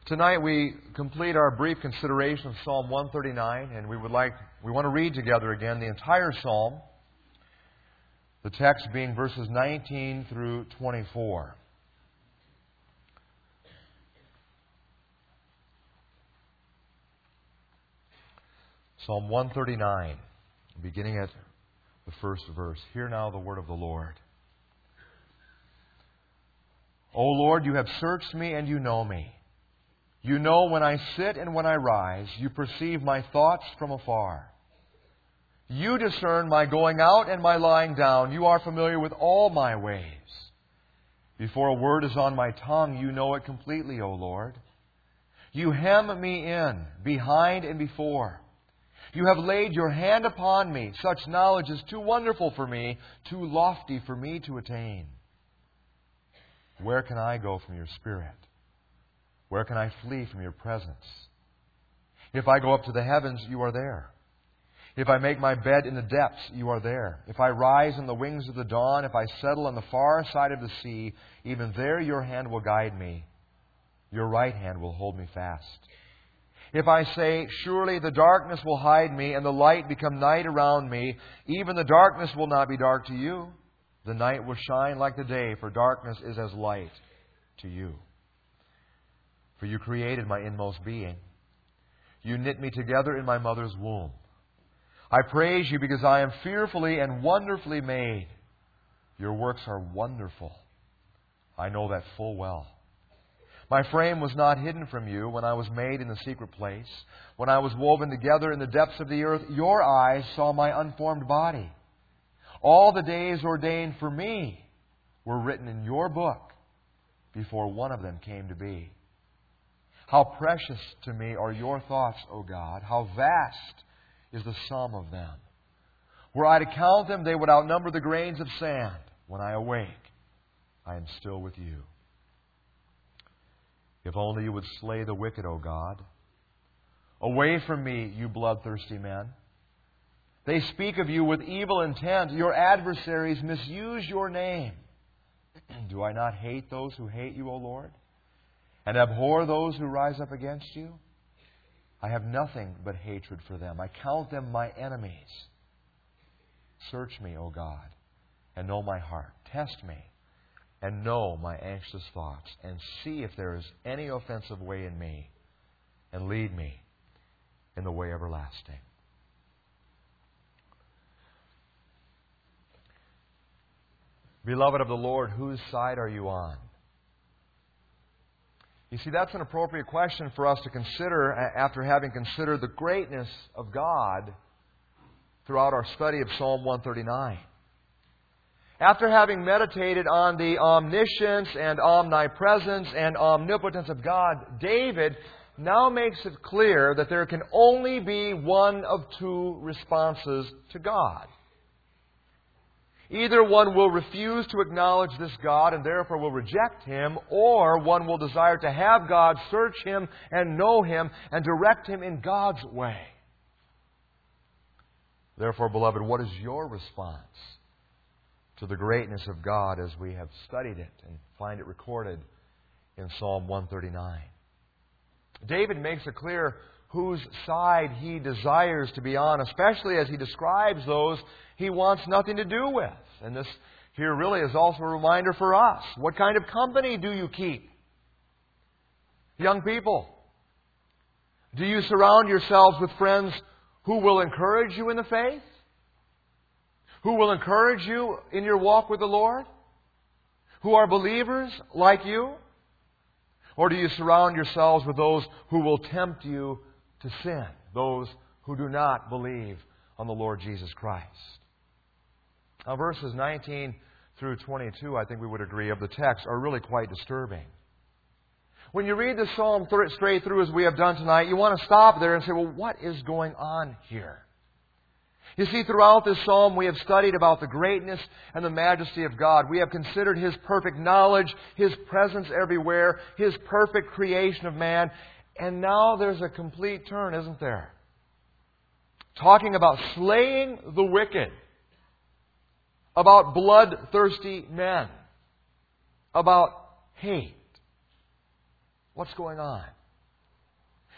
Tonight we complete our brief consideration of Psalm 139, and we want to read together again the entire psalm, the text being verses 19 through 24. Psalm 139, beginning at the first verse. Hear now the word of the Lord. O Lord, you have searched me and you know me. You know when I sit and when I rise. You perceive my thoughts from afar. You discern my going out and my lying down. You are familiar with all my ways. Before a word is on my tongue, you know it completely, O Lord. You hem me in, behind and before. You have laid your hand upon me. Such knowledge is too wonderful for me, too lofty for me to attain. Where can I go from your Spirit? Where can I flee from your presence? If I go up to the heavens, you are there. If I make my bed in the depths, you are there. If I rise on the wings of the dawn, if I settle on the far side of the sea, even there your hand will guide me. Your right hand will hold me fast. If I say, surely the darkness will hide me, and the light become night around me, even the darkness will not be dark to you. The night will shine like the day, for darkness is as light to you. For you created my inmost being. You knit me together in my mother's womb. I praise you because I am fearfully and wonderfully made. Your works are wonderful. I know that full well. My frame was not hidden from you when I was made in the secret place. When I was woven together in the depths of the earth, your eyes saw my unformed body. All the days ordained for me were written in your book before one of them came to be. How precious to me are your thoughts, O God. How vast is the sum of them. Were I to count them, they would outnumber the grains of sand. When I awake, I am still with you. If only you would slay the wicked, O God. Away from me, you bloodthirsty men. They speak of you with evil intent. Your adversaries misuse your name. Do I not hate those who hate you, O Lord? And abhor those who rise up against you? I have nothing but hatred for them. I count them my enemies. Search me, O God, and know my heart. Test me and know my anxious thoughts, and see if there is any offensive way in me, and lead me in the way everlasting. Beloved of the Lord, whose side are you on? You see, that's an appropriate question for us to consider after having considered the greatness of God throughout our study of Psalm 139. After having meditated on the omniscience and omnipresence and omnipotence of God, David now makes it clear that there can only be one of two responses to God. Either one will refuse to acknowledge this God and therefore will reject Him, or one will desire to have God, search Him and know Him and direct Him in God's way. Therefore, beloved, what is your response to the greatness of God as we have studied it and find it recorded in Psalm 139? David makes it clear whose side he desires to be on, especially as he describes those he wants nothing to do with. And this here really is also a reminder for us. What kind of company do you keep? Young people, do you surround yourselves with friends who will encourage you in the faith? Who will encourage you in your walk with the Lord? Who are believers like you? Or do you surround yourselves with those who will tempt you to sin? Those who do not believe on the Lord Jesus Christ. Now, verses 19 through 22, I think we would agree, of the text are really quite disturbing. When you read the psalm straight through as we have done tonight, you want to stop there and say, well, what is going on here? You see, throughout this psalm, we have studied about the greatness and the majesty of God. We have considered His perfect knowledge, His presence everywhere, His perfect creation of man. And now there's a complete turn, isn't there? Talking about slaying the wicked, about bloodthirsty men, about hate. What's going on?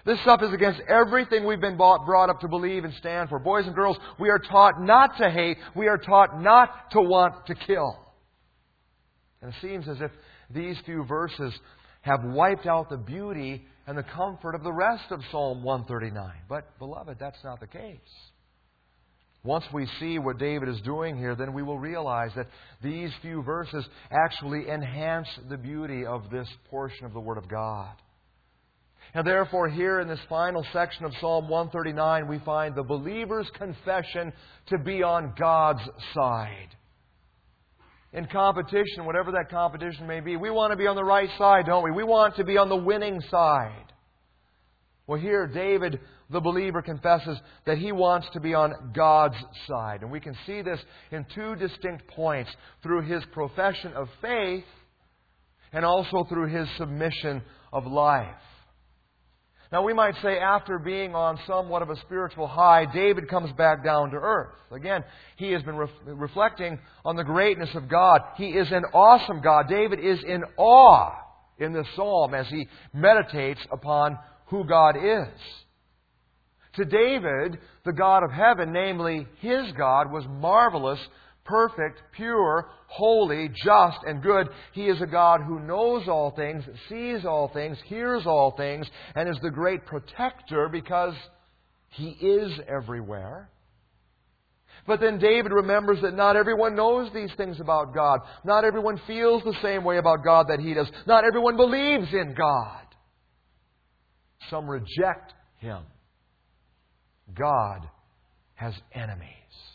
This stuff is against everything we've been brought up to believe and stand for. Boys and girls, we are taught not to hate. We are taught not to want to kill. And it seems as if these few verses have wiped out the beauty and the comfort of the rest of Psalm 139. But, beloved, that's not the case. Once we see what David is doing here, then we will realize that these few verses actually enhance the beauty of this portion of the Word of God. And therefore, here in this final section of Psalm 139, we find the believer's confession to be on God's side. In competition, whatever that competition may be, we want to be on the right side, don't we? We want to be on the winning side. Well, here, David, the believer, confesses that he wants to be on God's side. And we can see this in two distinct points, through his profession of faith and also through his submission of life. Now, we might say after being on somewhat of a spiritual high, David comes back down to earth. Again, he has been reflecting on the greatness of God. He is an awesome God. David is in awe in this psalm as he meditates upon who God is. To David, the God of heaven, namely his God, was marvelous, perfect, pure, holy, just, and good. He is a God who knows all things, sees all things, hears all things, and is the great protector because He is everywhere. But then David remembers that not everyone knows these things about God. Not everyone feels the same way about God that he does. Not everyone believes in God. Some reject Him. God has enemies.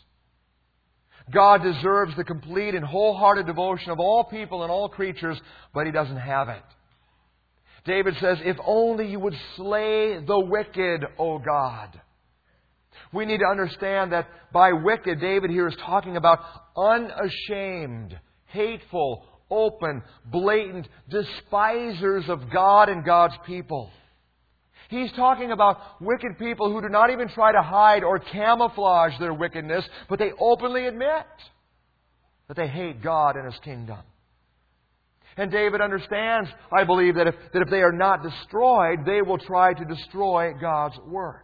God deserves the complete and wholehearted devotion of all people and all creatures, but He doesn't have it. David says, if only You would slay the wicked, O God. We need to understand that by wicked, David here is talking about unashamed, hateful, open, blatant despisers of God and God's people. He's talking about wicked people who do not even try to hide or camouflage their wickedness, but they openly admit that they hate God and His kingdom. And David understands, I believe, that if they are not destroyed, they will try to destroy God's work.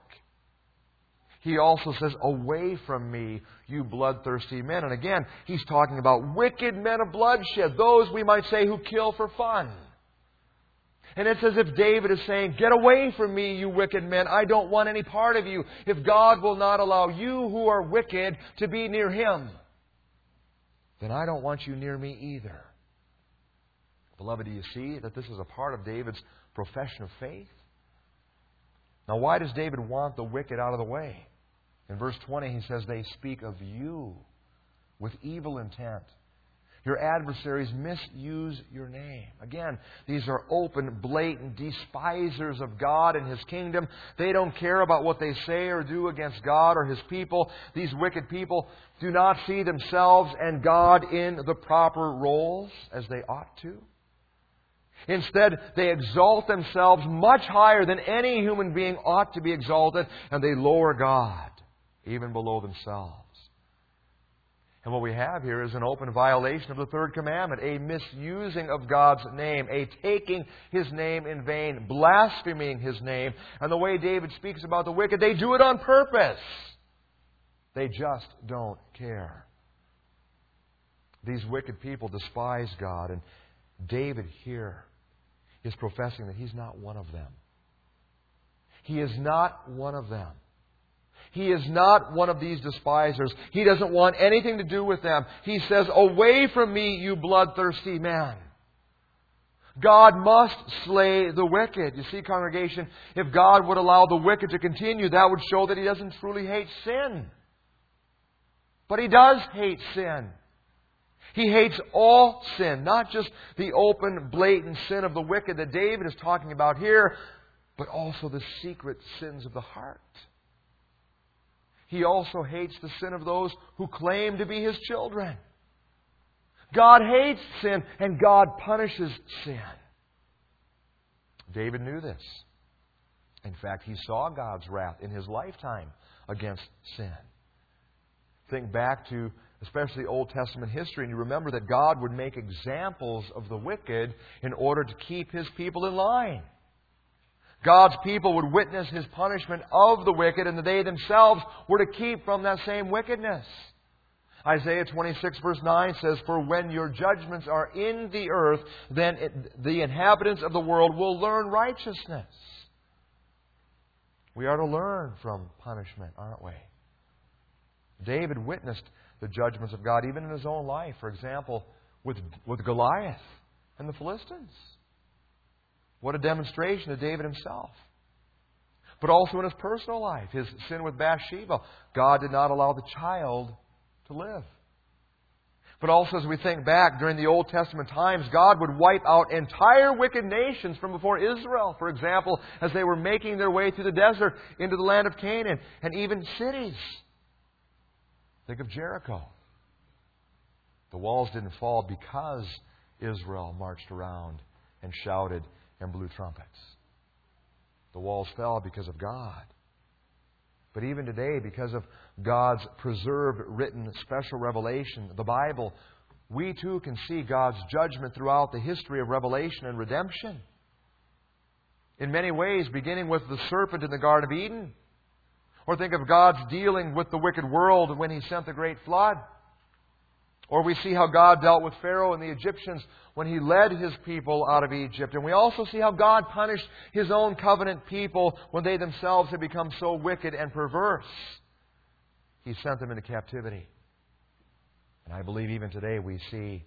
He also says, away from me, you bloodthirsty men. And again, he's talking about wicked men of bloodshed, those we might say who kill for fun. And it's as if David is saying, get away from me, you wicked men. I don't want any part of you. If God will not allow you who are wicked to be near Him, then I don't want you near me either. Beloved, do you see that this is a part of David's profession of faith? Now, why does David want the wicked out of the way? In verse 20, he says, they speak of you with evil intent. Your adversaries misuse your name. Again, these are open, blatant despisers of God and His kingdom. They don't care about what they say or do against God or His people. These wicked people do not see themselves and God in the proper roles as they ought to. Instead, they exalt themselves much higher than any human being ought to be exalted, and they lower God even below themselves. And what we have here is an open violation of the third commandment, a misusing of God's name, a taking His name in vain, blaspheming His name. And the way David speaks about the wicked, they do it on purpose. They just don't care. These wicked people despise God, and David here is professing that he's not one of them. He is not one of them. He is not one of these despisers. He doesn't want anything to do with them. He says, away from me, you bloodthirsty man. God must slay the wicked. You see, congregation, if God would allow the wicked to continue, that would show that He doesn't truly hate sin. But He does hate sin. He hates all sin, not just the open, blatant sin of the wicked that David is talking about here, but also the secret sins of the heart. He also hates the sin of those who claim to be His children. God hates sin, and God punishes sin. David knew this. In fact, he saw God's wrath in his lifetime against sin. Think back to especially Old Testament history, and you remember that God would make examples of the wicked in order to keep His people in line. God's people would witness His punishment of the wicked, and they themselves were to keep from that same wickedness. Isaiah 26 verse 9 says, "For when your judgments are in the earth, then the inhabitants of the world will learn righteousness." We are to learn from punishment, aren't we? David witnessed the judgments of God even in his own life. For example, with Goliath and the Philistines. What a demonstration of David himself. But also in his personal life, his sin with Bathsheba. God did not allow the child to live. But also as we think back during the Old Testament times, God would wipe out entire wicked nations from before Israel. For example, as they were making their way through the desert into the land of Canaan, and even cities. Think of Jericho. The walls didn't fall because Israel marched around and shouted and blew trumpets. The walls fell because of God. But even today, because of God's preserved, written, special revelation, the Bible, we too can see God's judgment throughout the history of revelation and redemption. In many ways, beginning with the serpent in the Garden of Eden. Or think of God's dealing with the wicked world when He sent the great flood. Or we see how God dealt with Pharaoh and the Egyptians when He led His people out of Egypt. And we also see how God punished His own covenant people when they themselves had become so wicked and perverse. He sent them into captivity. And I believe even today we see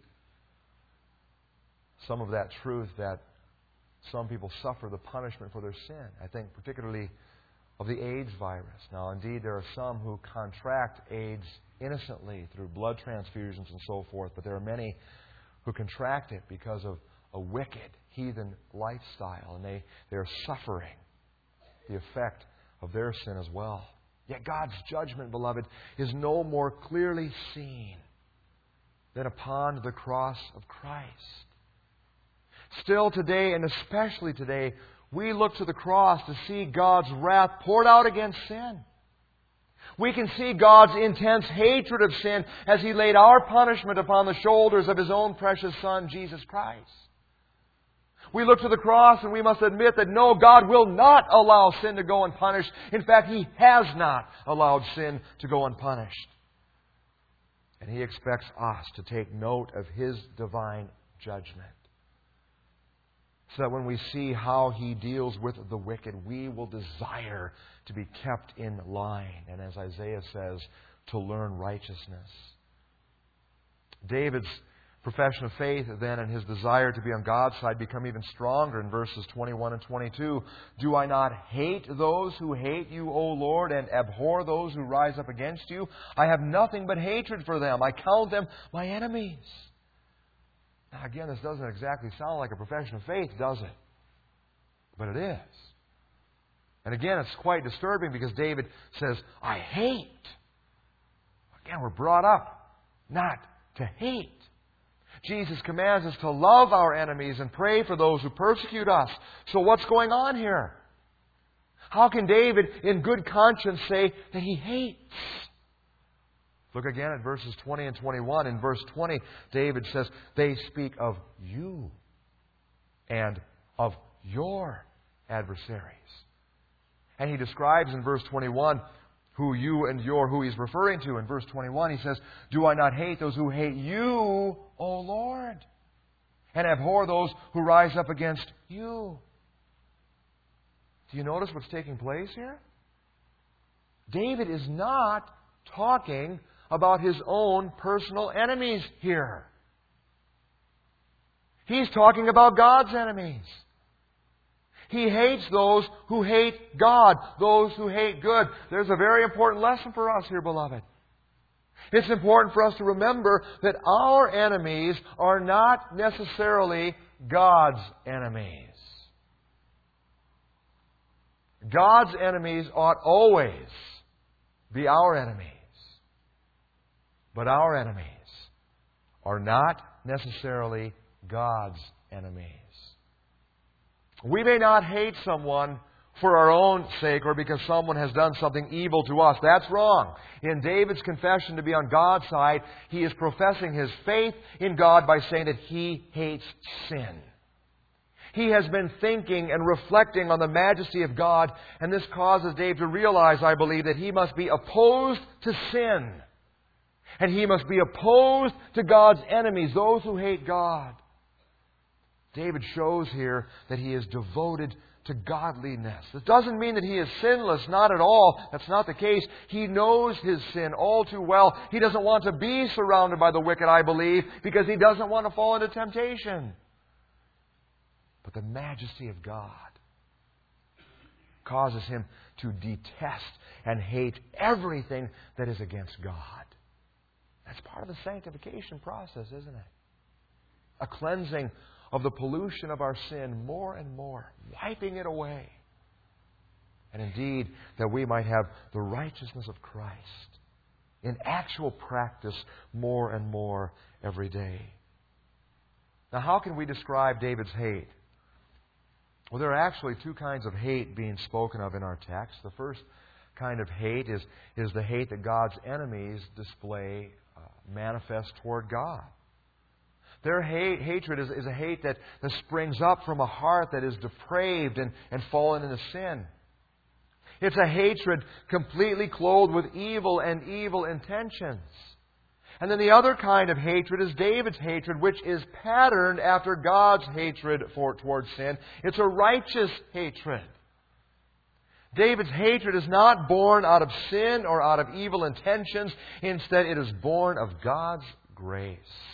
some of that truth, that some people suffer the punishment for their sin. I think particularly of the AIDS virus. Now, indeed, there are some who contract AIDS innocently through blood transfusions and so forth, but there are many who contract it because of a wicked, heathen lifestyle, and they are suffering the effect of their sin as well. Yet God's judgment, beloved, is no more clearly seen than upon the cross of Christ. Still today, and especially today, we look to the cross to see God's wrath poured out against sin. We can see God's intense hatred of sin as He laid our punishment upon the shoulders of His own precious Son, Jesus Christ. We look to the cross and we must admit that no, God will not allow sin to go unpunished. In fact, He has not allowed sin to go unpunished. And He expects us to take note of His divine judgment, so that when we see how He deals with the wicked, we will desire to be kept in line. And as Isaiah says, to learn righteousness. David's profession of faith then and his desire to be on God's side become even stronger in verses 21 and 22. "Do I not hate those who hate you, O Lord, and abhor those who rise up against you? I have nothing but hatred for them. I count them my enemies." Now again, this doesn't exactly sound like a profession of faith, does it? But it is. And again, it's quite disturbing because David says, "I hate." Again, we're brought up not to hate. Jesus commands us to love our enemies and pray for those who persecute us. So what's going on here? How can David in good conscience say that he hates? Look again at verses 20 and 21. In verse 20, David says, "They speak of you and of your adversaries." And he describes in verse 21 who he's referring to. In verse 21, he says, "Do I not hate those who hate you, O Lord, and abhor those who rise up against you?" Do you notice what's taking place here? David is not talking about his own personal enemies here. He's talking about God's enemies. He hates those who hate God, those who hate good. There's a very important lesson for us here, beloved. It's important for us to remember that our enemies are not necessarily God's enemies. God's enemies ought always be our enemies. But our enemies are not necessarily God's enemies. We may not hate someone for our own sake or because someone has done something evil to us. That's wrong. In David's confession to be on God's side, he is professing his faith in God by saying that he hates sin. He has been thinking and reflecting on the majesty of God, and this causes David to realize, I believe, that he must be opposed to sin. And he must be opposed to God's enemies, those who hate God. David shows here that he is devoted to godliness. This doesn't mean that he is sinless, not at all. That's not the case. He knows his sin all too well. He doesn't want to be surrounded by the wicked, I believe, because he doesn't want to fall into temptation. But the majesty of God causes him to detest and hate everything that is against God. That's part of the sanctification process, isn't it? A cleansing of the pollution of our sin more and more, wiping it away. And indeed, that we might have the righteousness of Christ in actual practice more and more every day. Now, how can we describe David's hate? Well, there are actually two kinds of hate being spoken of in our text. The first kind of hate is the hate that God's enemies display, manifest toward God. Their hatred is a hate that springs up from a heart that is depraved and fallen into sin. It's a hatred completely clothed with evil and evil intentions. And then the other kind of hatred is David's hatred, which is patterned after God's hatred towards sin. It's a righteous hatred. David's hatred is not born out of sin or out of evil intentions. Instead, it is born of God's grace.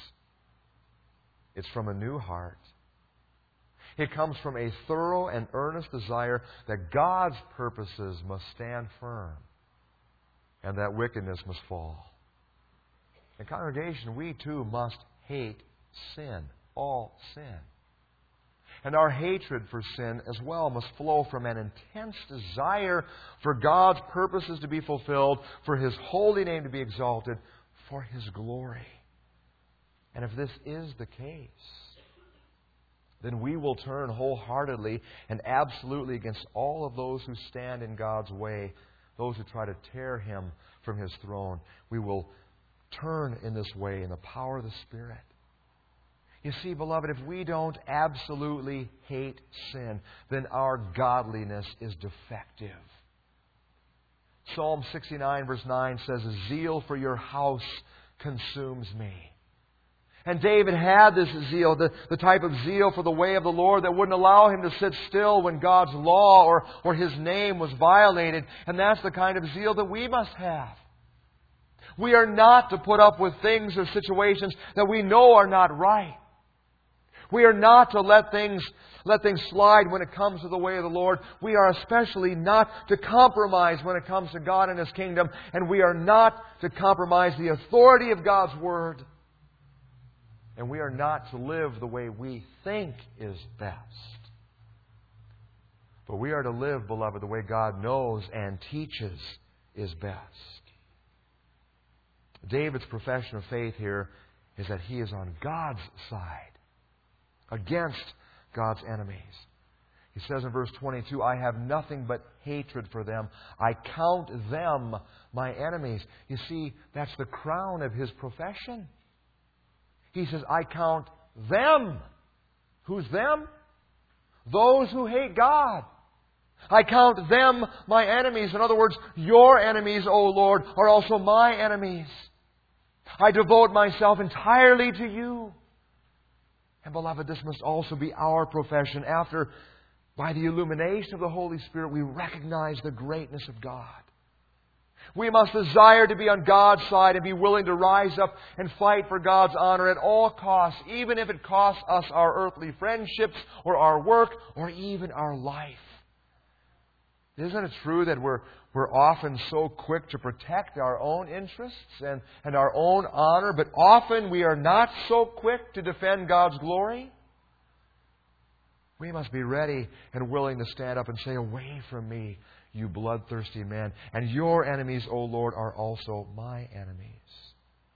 It's from a new heart. It comes from a thorough and earnest desire that God's purposes must stand firm and that wickedness must fall. In congregation, we too must hate sin, all sin. And our hatred for sin as well must flow from an intense desire for God's purposes to be fulfilled, for His holy name to be exalted, for His glory. And if this is the case, then we will turn wholeheartedly and absolutely against all of those who stand in God's way, those who try to tear Him from His throne. We will turn in this way in the power of the Spirit. You see, beloved, if we don't absolutely hate sin, then our godliness is defective. Psalm 69 verse 9 says, "Zeal for your house consumes me." And David had this zeal, the type of zeal for the way of the Lord that wouldn't allow him to sit still when God's law or His name was violated. And that's the kind of zeal that we must have. We are not to put up with things or situations that we know are not right. We are not to let things slide when it comes to the way of the Lord. We are especially not to compromise when it comes to God and His kingdom. And we are not to compromise the authority of God's Word. And we are not to live the way we think is best. But we are to live, beloved, the way God knows and teaches is best. David's profession of faith here is that he is on God's side, against God's enemies. He says in verse 22, "I have nothing but hatred for them. I count them my enemies." You see, that's the crown of his profession. He says, I count them. Who's them? Those who hate God. I count them my enemies. In other words, your enemies, O Lord, are also my enemies. I devote myself entirely to you. And beloved, this must also be our profession. After, by the illumination of the Holy Spirit, we recognize the greatness of God. We must desire to be on God's side and be willing to rise up and fight for God's honor at all costs, even if it costs us our earthly friendships or our work or even our life. Isn't it true that we're often so quick to protect our own interests and our own honor, but often we are not so quick to defend God's glory? We must be ready and willing to stand up and say, "Away from me, you bloodthirsty man, and your enemies, O Lord, are also my enemies."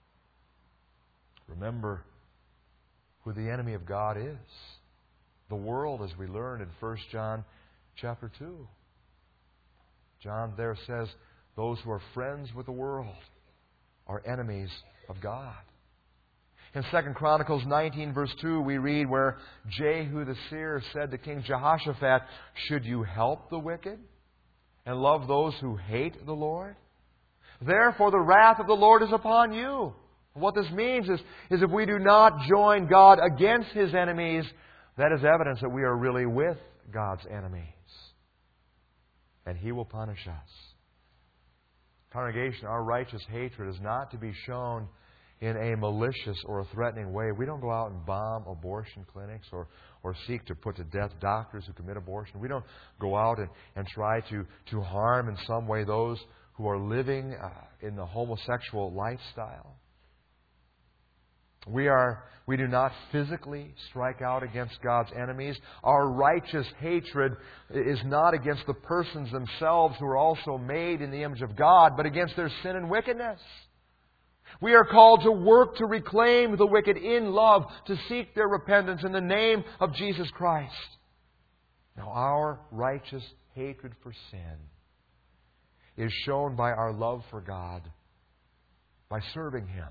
Remember who the enemy of God is. The world, as we learned in 1 John chapter 2. John there says, those who are friends with the world are enemies of God. In 2 Chronicles 19 verse 2 we read where Jehu the seer said to King Jehoshaphat, "Should you help the wicked and love those who hate the Lord? Therefore the wrath of the Lord is upon you." What this means is if we do not join God against His enemies, that is evidence that we are really with God's enemies. And He will punish us. Congregation, our righteous hatred is not to be shown in a malicious or a threatening way. We don't go out and bomb abortion clinics or seek to put to death doctors who commit abortion. We don't go out and try to harm in some way those who are living in the homosexual lifestyle. We do not physically strike out against God's enemies. Our righteous hatred is not against the persons themselves who are also made in the image of God, but against their sin and wickedness. We are called to work to reclaim the wicked in love, to seek their repentance in the name of Jesus Christ. Now, our righteous hatred for sin is shown by our love for God, by serving Him,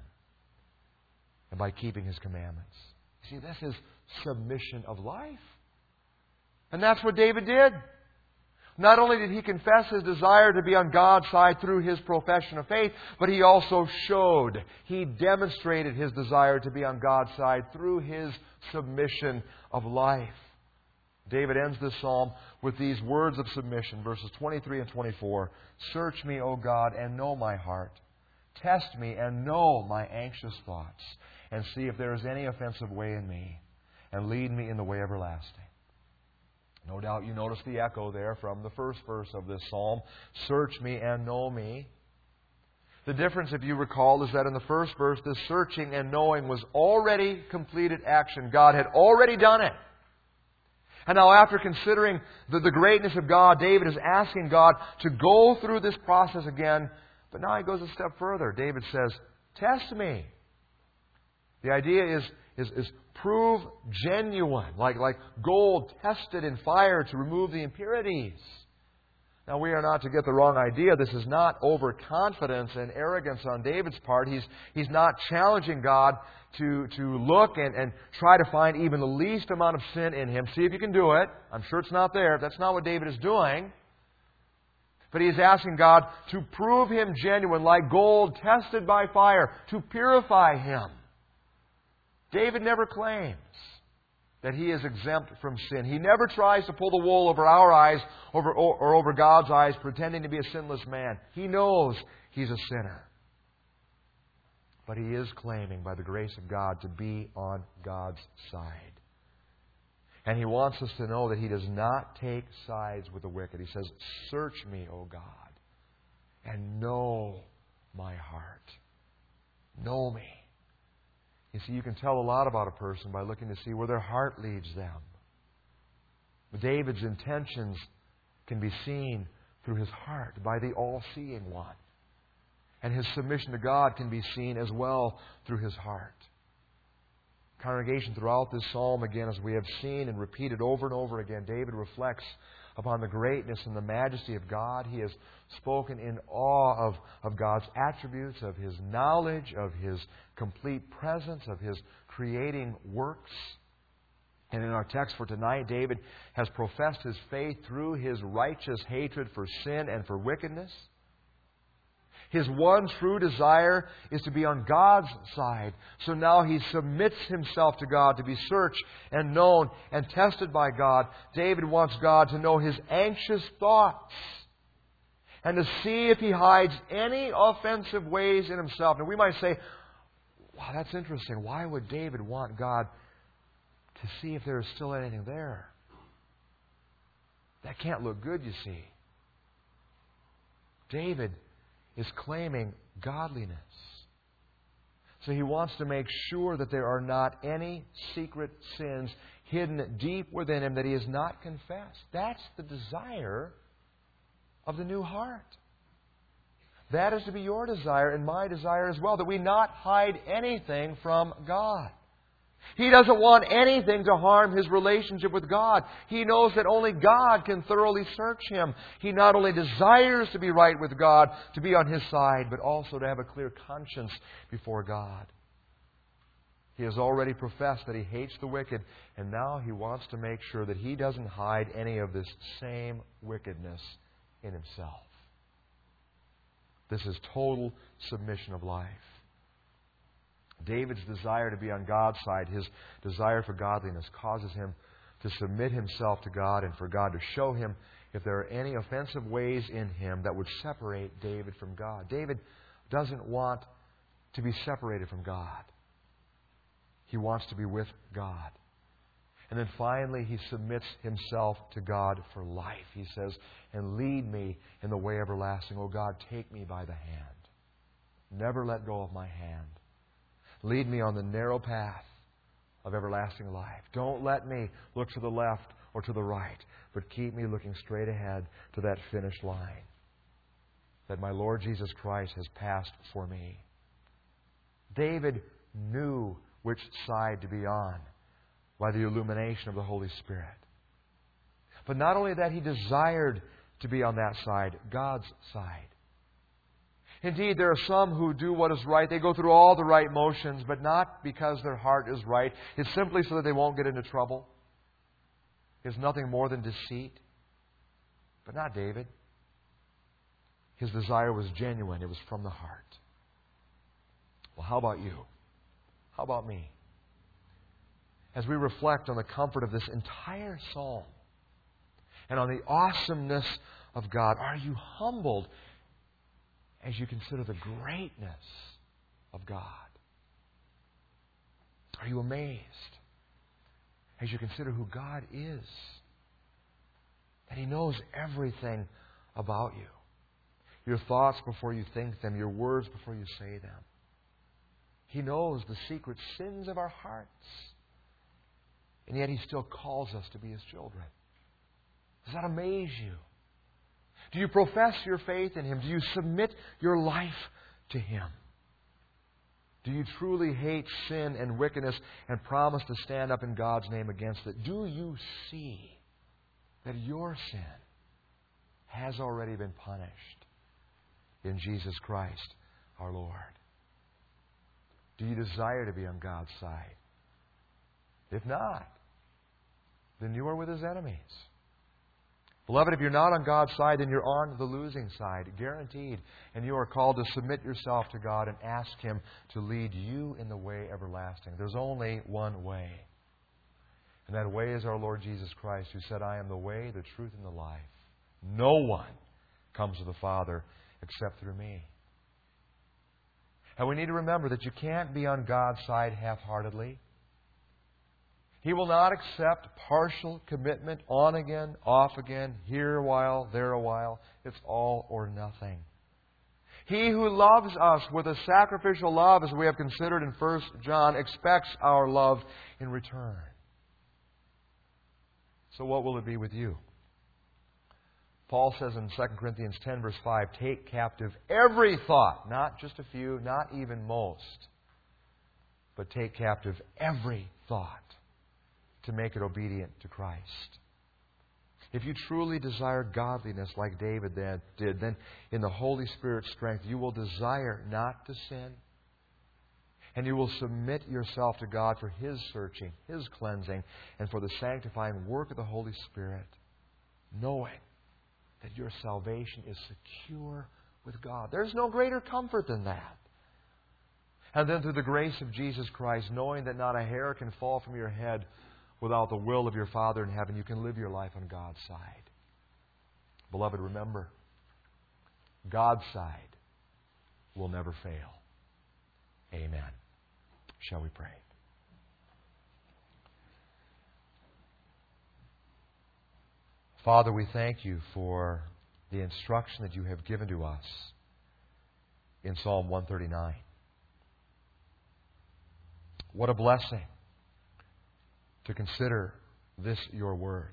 and by keeping His commandments. See, this is submission of life. And that's what David did. Not only did he confess his desire to be on God's side through his profession of faith, but he also showed, he demonstrated his desire to be on God's side through his submission of life. David ends this psalm with these words of submission, verses 23 and 24. "Search me, O God, and know my heart. Test me and know my anxious thoughts, and see if there is any offensive way in me, and lead me in the way everlasting." No doubt you notice the echo there from the first verse of this psalm. Search me and know me. The difference, if you recall, is that in the first verse, this searching and knowing was already completed action. God had already done it. And now after considering the greatness of God, David is asking God to go through this process again. But now he goes a step further. David says, "Test me." The idea is prove genuine, like gold tested in fire to remove the impurities. Now, we are not to get the wrong idea. This is not overconfidence and arrogance on David's part. He's not challenging God to look and try to find even the least amount of sin in him. See if you can do it. I'm sure it's not there. That's not what David is doing. But he is asking God to prove him genuine, like gold tested by fire, to purify him. David never claims that he is exempt from sin. He never tries to pull the wool over our eyes or over God's eyes, pretending to be a sinless man. He knows he's a sinner. But he is claiming, by the grace of God, to be on God's side. And he wants us to know that he does not take sides with the wicked. He says, "Search me, O God, and know my heart." Know me. You see, you can tell a lot about a person by looking to see where their heart leads them. But David's intentions can be seen through his heart by the all-seeing one. And his submission to God can be seen as well through his heart. Congregation, throughout this psalm, again, as we have seen and repeated over and over again, David reflects upon the greatness and the majesty of God. He has spoken in awe of God's attributes, of His knowledge, of His complete presence, of His creating works. And in our text for tonight, David has professed his faith through his righteous hatred for sin and for wickedness. His one true desire is to be on God's side. So now he submits himself to God to be searched and known and tested by God. David wants God to know his anxious thoughts and to see if he hides any offensive ways in himself. Now we might say, wow, that's interesting. Why would David want God to see if there is still anything there? That can't look good, you see. David is claiming godliness. So he wants to make sure that there are not any secret sins hidden deep within him that he has not confessed. That's the desire of the new heart. That is to be your desire and my desire as well, that we not hide anything from God. He doesn't want anything to harm his relationship with God. He knows that only God can thoroughly search him. He not only desires to be right with God, to be on His side, but also to have a clear conscience before God. He has already professed that he hates the wicked, and now he wants to make sure that he doesn't hide any of this same wickedness in himself. This is total submission of life. David's desire to be on God's side, his desire for godliness, causes him to submit himself to God and for God to show him if there are any offensive ways in him that would separate David from God. David doesn't want to be separated from God. He wants to be with God. And then finally, he submits himself to God for life. He says, and lead me in the way everlasting. O God, take me by the hand. Never let go of my hand. Lead me on the narrow path of everlasting life. Don't let me look to the left or to the right, but keep me looking straight ahead to that finish line that my Lord Jesus Christ has passed for me. David knew which side to be on by the illumination of the Holy Spirit. But not only that, he desired to be on that side, God's side. Indeed, there are some who do what is right. They go through all the right motions, but not because their heart is right. It's simply so that they won't get into trouble. It's nothing more than deceit. But not David. His desire was genuine. It was from the heart. Well, how about you? How about me? As we reflect on the comfort of this entire psalm and on the awesomeness of God, are you humbled as you consider the greatness of God? Are you amazed as you consider who God is? That He knows everything about you. Your thoughts before you think them, your words before you say them. He knows the secret sins of our hearts. And yet He still calls us to be His children. Does that amaze you? Do you profess your faith in Him? Do you submit your life to Him? Do you truly hate sin and wickedness and promise to stand up in God's name against it? Do you see that your sin has already been punished in Jesus Christ our Lord? Do you desire to be on God's side? If not, then you are with His enemies. Beloved, if you're not on God's side, then you're on the losing side, guaranteed. And you are called to submit yourself to God and ask Him to lead you in the way everlasting. There's only one way. And that way is our Lord Jesus Christ, who said, I am the way, the truth, and the life. No one comes to the Father except through me. And we need to remember that you can't be on God's side half-heartedly. He will not accept partial commitment, on again, off again, here a while, there a while. It's all or nothing. He who loves us with a sacrificial love, as we have considered in 1 John, expects our love in return. So what will it be with you? Paul says in 2 Corinthians 10, verse 5, take captive every thought, not just a few, not even most, but take captive every thought to make it obedient to Christ. If you truly desire godliness like David did, then in the Holy Spirit's strength, you will desire not to sin. And you will submit yourself to God for His searching, His cleansing, and for the sanctifying work of the Holy Spirit, knowing that your salvation is secure with God. There's no greater comfort than that. And then through the grace of Jesus Christ, knowing that not a hair can fall from your head without the will of your Father in heaven, you can live your life on God's side. Beloved, remember, God's side will never fail. Amen. Shall we pray? Father, we thank You for the instruction that You have given to us in Psalm 139. What a blessing to consider this Your Word.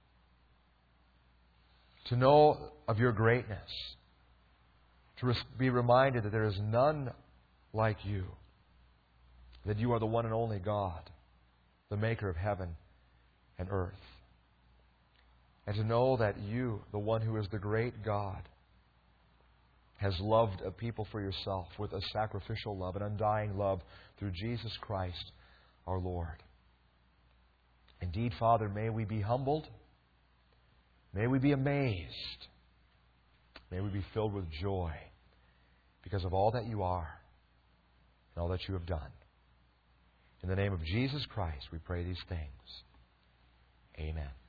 To know of Your greatness. To be reminded that there is none like You. That You are the one and only God, the Maker of heaven and earth. And to know that You, the one who is the great God, has loved a people for Yourself with a sacrificial love, an undying love through Jesus Christ, our Lord. Indeed, Father, may we be humbled. May we be amazed. May we be filled with joy because of all that you are and all that you have done. In the name of Jesus Christ, we pray these things. Amen.